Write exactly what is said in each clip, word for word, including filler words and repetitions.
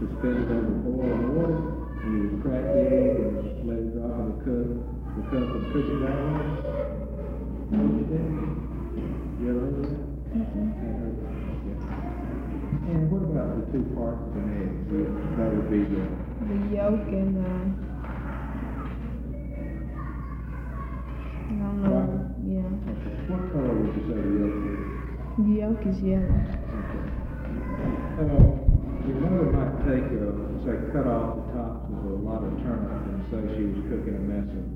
suspended over boiling water, and you would crack the egg and let it drop in the cup, the cup and cook it that way. Know what you did? You ever heard of that? Mm-mm. I heard of that. Yeah. And what about the two parts of an egg? So that would be the The yolk and uh, I don't know. Right. Yeah. okay. What color would you say the yolk is? The yolk is yellow. Okay. Uh, your mother might take a, say, cut off the tops of a lot of turnips and say she was cooking a mess of.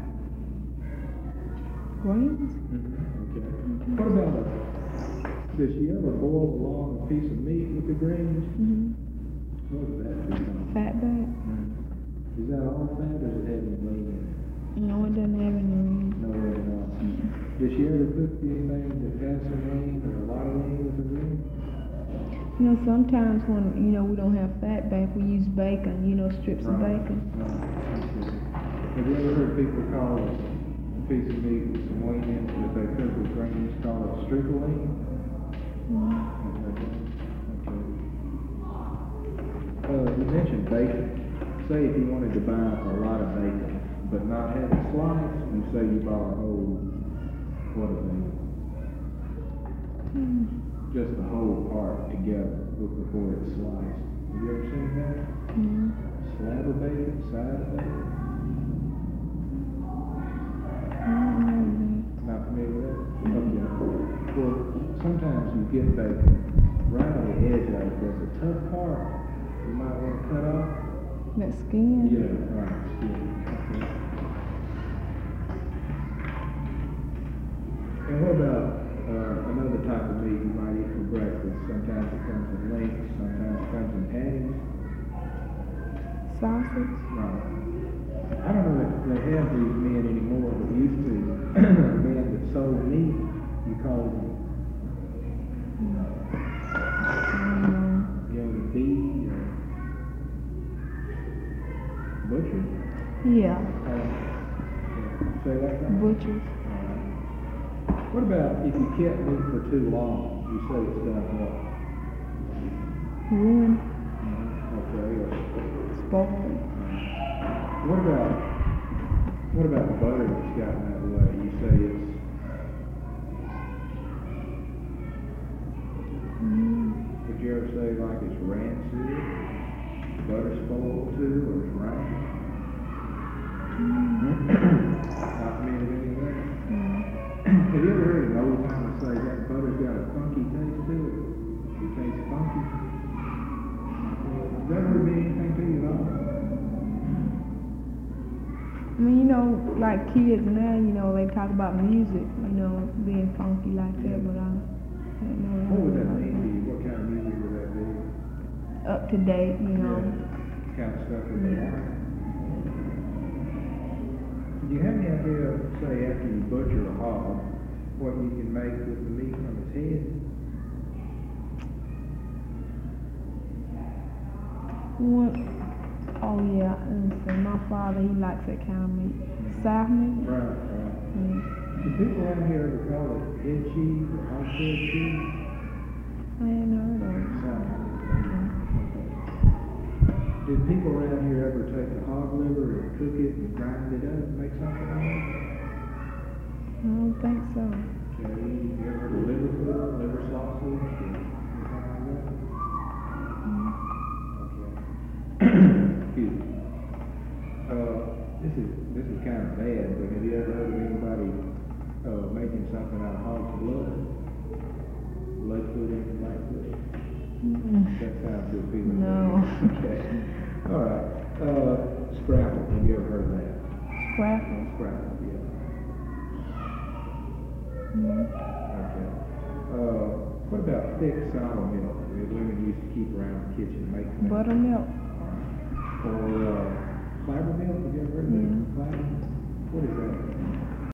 Greens? Okay. What about a, does she ever boil along a piece of meat with the greens? Mm-hmm. What would that be called? Fat back? Is that all fat or does it have any lean in it? No, it doesn't have any ring. No lean at all. Does she ever cook anything that has some lean or a lot of lean with the green? You know, sometimes when, you know, we don't have fat back, we use bacon, you know, strips of Right. bacon. Right. Okay. Have you ever heard people call a piece of meat with some lean in it that they cook with greens call it strickle lean? Mm-hmm. Okay. Okay. Uh, you mentioned bacon. Say if you wanted to buy a lot of bacon, but not have it sliced, and say you bought a whole, what is it? Mm. Just the whole part together before it's sliced. Have you ever seen that? Mm. Slab of bacon, side of bacon? I don't know Not familiar with that? Okay. Well, sometimes you get bacon right on the edge of it. There's a tough part you might want to cut off. that. That skin? Yeah, right. Skin. Okay. And what about uh, another type of meat you might eat for breakfast? Sometimes it comes in links, sometimes it comes in patties. Sausage? Right. I don't know if they have these men anymore, but used to. Men that sold meat, you call them, Mm. you know, the beef or butcher. Yeah, Uh, yeah. Say that kind? butchers. What about if you kept meat for too long? You say it's done what? Ruined, Okay. Or, spoiled. what about what about the butter that's gotten that way? You say it's Mm. would you ever say like it's rancid, butter spoiled too, or it's rank? Not familiar with any of that? Mm. Have you ever heard an old timer say that butter's got a funky taste to it? It tastes funky. Does that ever mean anything to you at all? I mean, you know, like kids now, you know, they talk about music, you know, being funky like that, but I don't know. What would that mean to you? What kind of music would that be? Up to date, you know. Yeah, kind of stuff with Yeah. that. Do you have any idea, say, after you butcher a hog, what you can make with the meat from its head? What? Oh yeah, and so my father, he likes that kind of meat. Sour meat? Right, right. Mm. Do people around here ever call it head cheese or hog head cheese? I hadn't heard of it. Did people around here ever take a hog liver and cook it and grind it up and make something out of it? I don't think so. Okay, you ever heard of liver food, liver sausage, or anything like that? Mm. Okay. Excuse me. Uh, this is this is kind of bad, but have you ever heard of anybody uh, making something out of hog's blood? Blood food, anything like this? Mm. That sounds good, people. No. Okay. All right. Uh, scrapple. Have you ever heard of that? Scrapple. Scrapple, yeah. Mm. Okay. Uh, what about thick sour milk that women used to keep around the kitchen making? Buttermilk. Or uh, clabber milk? Have you ever heard of Yeah. that? Clabber? What is that?